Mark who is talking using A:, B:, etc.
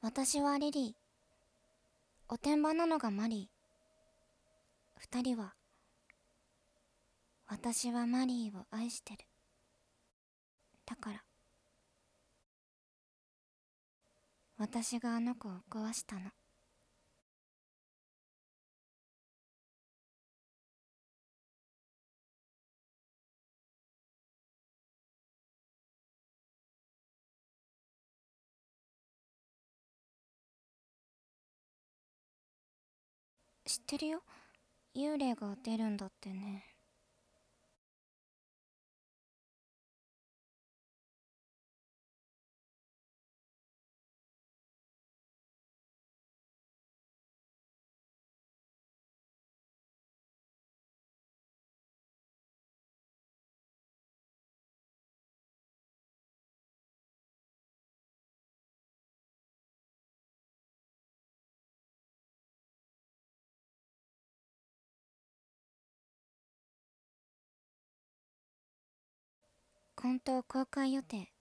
A: 私はリリー、おてんばなのがマリー。二人は、私はマリーを愛してる。だから、私があの子を壊したの。知ってるよ。幽霊が出るんだってね。混沌公開予定。